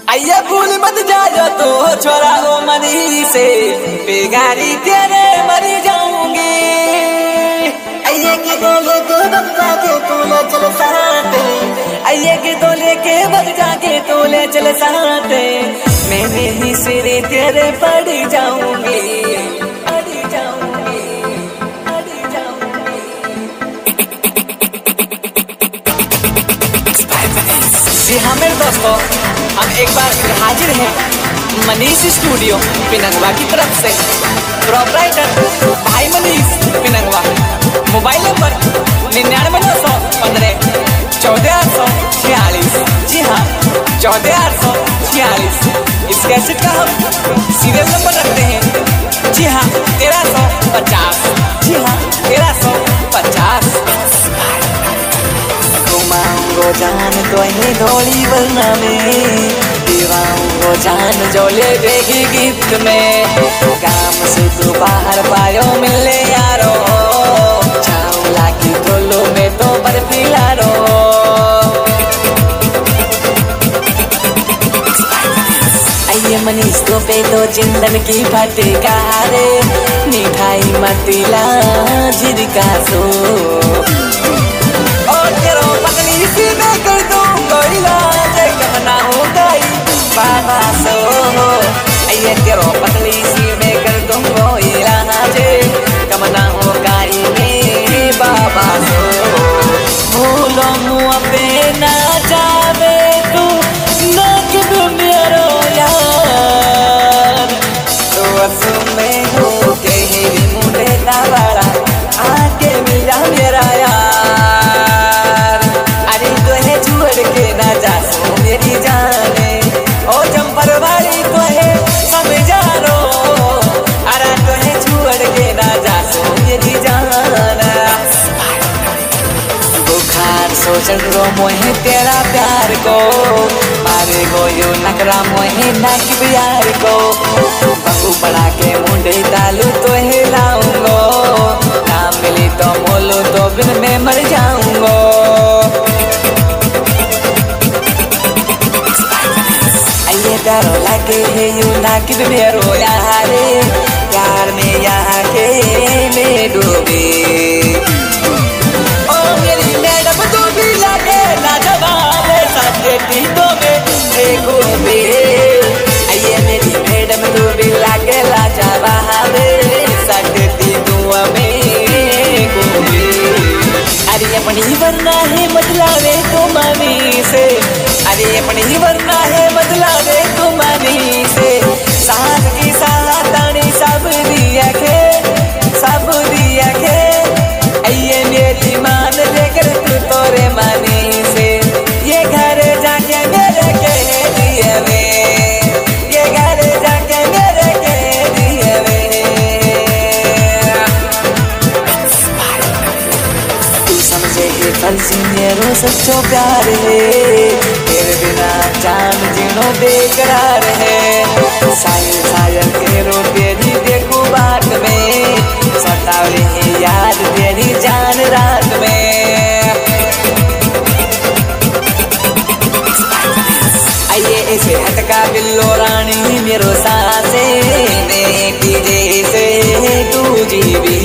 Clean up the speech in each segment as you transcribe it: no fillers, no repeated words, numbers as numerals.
आइए भूल मत जाओ तो छोरा ओ मरी से बेगारी तेरे मरी जाऊंगी। आइए के बोले के बगजा के तोले चल साथे, आइए के तोले के बगजा के तोले चल साथे, मैंने ही सिरे तेरे पड़ जाऊंगी, पड़ जाऊंगी, पड़ जाऊंगी। जी हाँ मेरे दोस्तों, हम एक बार हाजिर हैं मनीष स्टूडियो पिनंगवा की तरफ से। प्रोपराइटर भाई मनीष पिनंगवा। Mobile number 9915 14846। जी हाँ 14846। इस कैसेट का हम सीरियल नंबर रखते हैं। जी हाँ 1350। जी हाँ 1350। घुमाऊंगो जान तो ही धोली बलना में, दीवाऊंगो जान जो ले देगी गिफ्ट में। काम से तू बाहर पायो मिले यारो, चावला की गोलो में तो बर्फी लारो। आइए मनीष तो पे तो चिंदन की फटका रे, मिठाई मतीला झिरका सो। मैं कर दूंगा इलाज कमना होगा बाबा सो। आइए तेरो पतली सी मैं कर दूंगा इलाज कमना होगा मेरे बाबा सो। भूलो मुँह पे ना जावे तू ना कि तू मेरो यार, तो असु में हो के ही मुझे ना बड़ा आके मिला मेरा यार। के ना जा सो मेरी जाने ओ जंपर वाली तो है समझा रो, अरे तो है छोड़ के ना जा सो मेरी जाना। बुखार सो चढ़ रो मोहे तेरा प्यार को, मारे गो यो नकरा मोहे नाक प्यार को। बहू बड़ा के मुंडे डालू तो है लाऊंगो, ना मिली तो मोलो तो बिन में मर जाऊंगो। डरो लगे है यू ना कि मेरो यार, प्यार में यहाँ के मैं डूबी। ओ मेरी मैडम तू भी लगे लाजवाब सच्ची तो मैं देखो बे। आइए मेरी मैडम तू भी लगे लाजवाब सच्ची तू मैं गोबी। अरे अपनी वरना है मतलावे तो मनी से, अरे अपनी वरना है मतलावे तो मनी से। साथ की साथ तानी सब दिया के, सब दिया के। आइए मेरी मान लेकर तू तोरे मनी से, ये घर जाके मेरे कह दिए में, ये घर जाके मेरे कह दिए में। तू समझे ये फर्जी मेरो सच्चो प्यार है, तेरे बिना जान जीनो बेकरार है। सायल सायल के रो तेरी देखो बात में, सतावली है याद तेरी जान रात में। आइए ऐसे हटका बिल्लो रानी मेरो सासे की जैसे तू जीवी।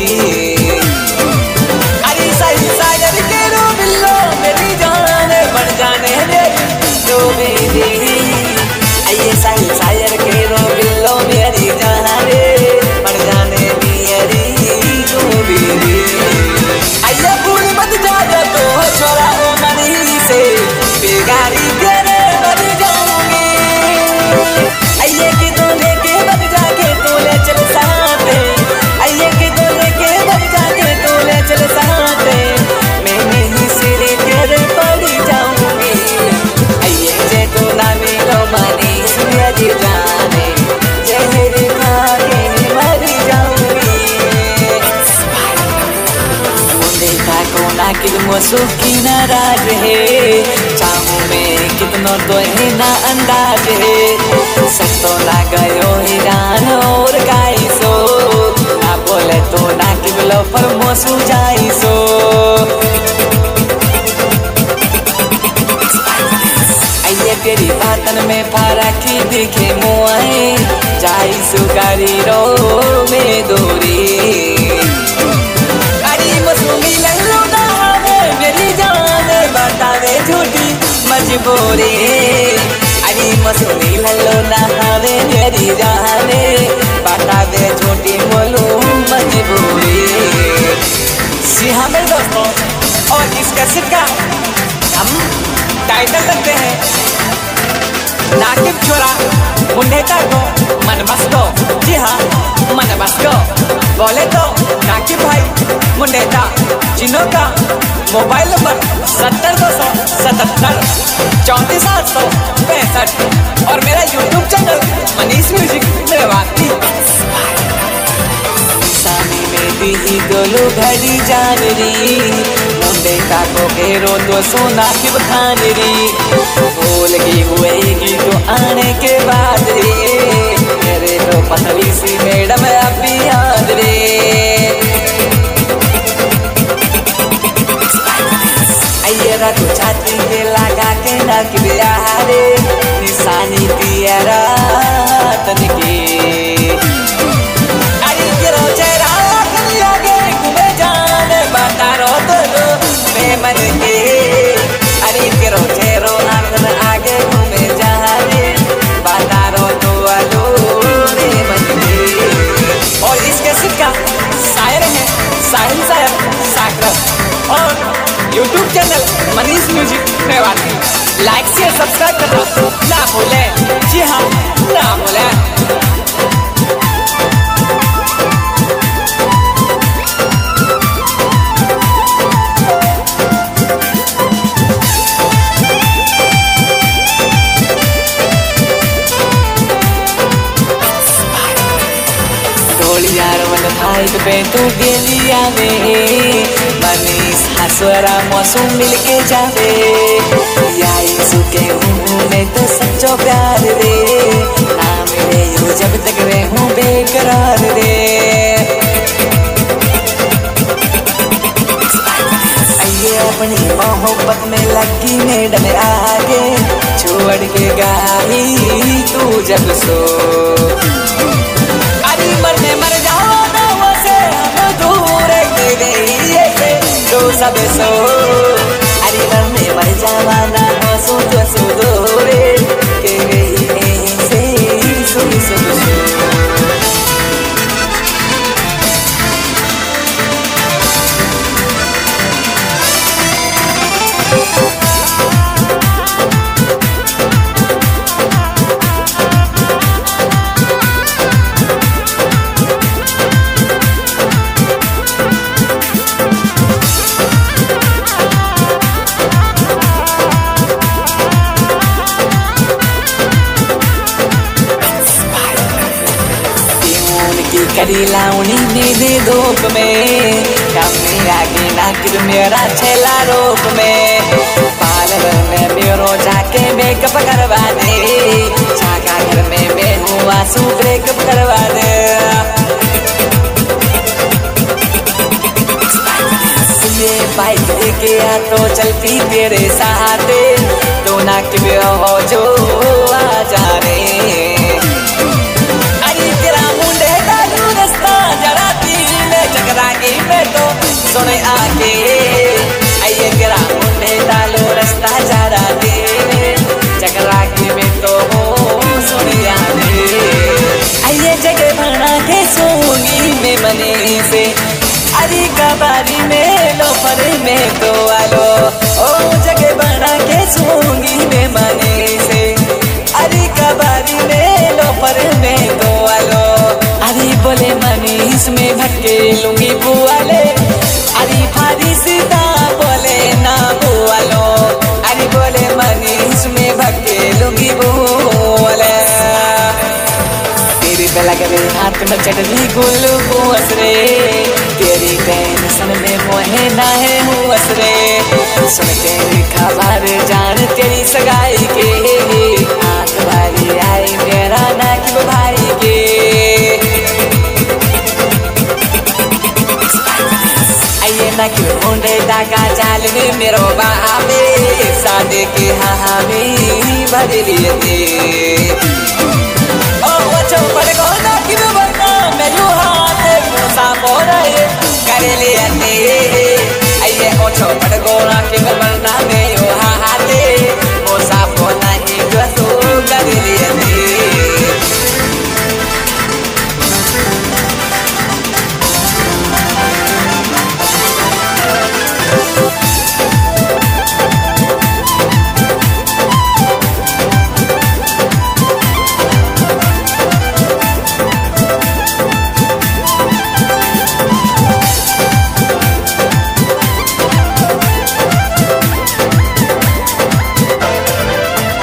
अरे सायल सायल के रो बिल्लो मेरी जान बन जाने दे जो मेरी। आइए सायल सायल के रो बिल्लो मेरी जान रे बन जाने मेरी जो मेरी। आइए भूल मत जाओ तो छोरा ओ मनी से बेगारी तेरे मर जाऊंगी। आइए के तोले के बग जाके तोले चल साथे, आइए के तोले के बग जाके तोले चल साथे, मैंने ही सिरे तेरे पड़ जाऊंगी। आइए जे तू ना मिलो मनी मेरी जाने, जहर खा के मर जाऊंगी। देखा कोना किल्मो सुखी नाराज है, चाहूं मैं कितनो तो है ना अंदाज है। सत्तो ना गयो हीरान और गाई सो, ना बोले तो ना किबलो पर मोसू जाई सो। आइए तेरी बात तन में फरकी दिखे मुआए जाई सुकारी रो में दोरी अरे मसूमी लल्लू ना मेरी जान बतावे झूठी मजबूरी अरे मसूमी लल्लू ना मेरी जान बतावे झूठी बोलू मजबूरी। जी हाँ मेरे दोस्तों, और इस कैसेट का हम टाइटल रखते हैं नाकिब छोरा मुंडेता को मन बस को। जी हाँ मन बस को बोले तो नाकिब भाई मुंडेता, जिन्हों का मोबाइल नंबर 70 277 34 865 और मेरा YouTube channel Manish music Mewati. सानी में दी गोलू घड़ी जान री मुंडे का को घेरो तो सोना की बखान री बोल की हुएगी तो आने के बाद रे मेरे तो पतली सी मैडम अभी याद रे। अय्यरा को छाती पे लगा के नक बिहारे निशानी पियरा तन के अरे गिरो चेहरा लगे घूमे जाने बता रो तो मैं मन के अरे गिरो चेहरो आंगन आगे घूमे जाने बता रो तो आलो रे मन के। और इस कैसेट का शायर है साहिल साकर और YouTube channel Manish music Mewati. Like share subscribe करना ना भूले। जी हाँ ना भूले। हाइट पे तू गेलिया में मनीष हसवरा मौसम मिल के जावे याई सुके हूँ मैं तो सच्चो प्यार रे ना मिले यू जब तक रहूँ बेकरार रे। ये अपनी मोहब्बत में लगी मैडम आगे छोड़ के गाई तू जब सो अरे मरने मर जाओ तो सब सो अरे मरने मर जावाना सो तो सो दो रे के गई से सो सो करी लाउनी मेरे धूप में कमी आगे नाकिब मेरा छेला रोप में पार्लर में मेरो जाके मेकअप करवा दे छाका घर में मैं हुआ सू ब्रेकअप करवा दे। ये बाइक लेके आ तो चलती तेरे साथ तो नाकिब हो जो आ जा रे में तो सुने आके आइए तेरा मुंडे डालो रास्ता जा रहा दे चकरा के में तो सुने आके आइए जगह बना के सोंगी में मने से अरे कबारी में लो पर में तो आलो ओ जगह बना के सोंगी में मने से अरे कबारी में लो पर में तो आलो अरे बोले मनीष में भटके लूंगी बुआले अरे भारी सीता बोले ना बुआलो अरे बोले मनीष में भटके लूंगी बुआले तेरी पे लगे हाथ में चटनी गुल्लू बुआस रे तेरी टेंशन में मोहे ना है हुआस रे सुन के खबर जान तेरी सगाई के हाथ भारी आई मेरा नाकिब भाई के नाकिब मुंडे दागा जाल में मेरो बाबे सादे के हामी तुम्हारे लिए थे।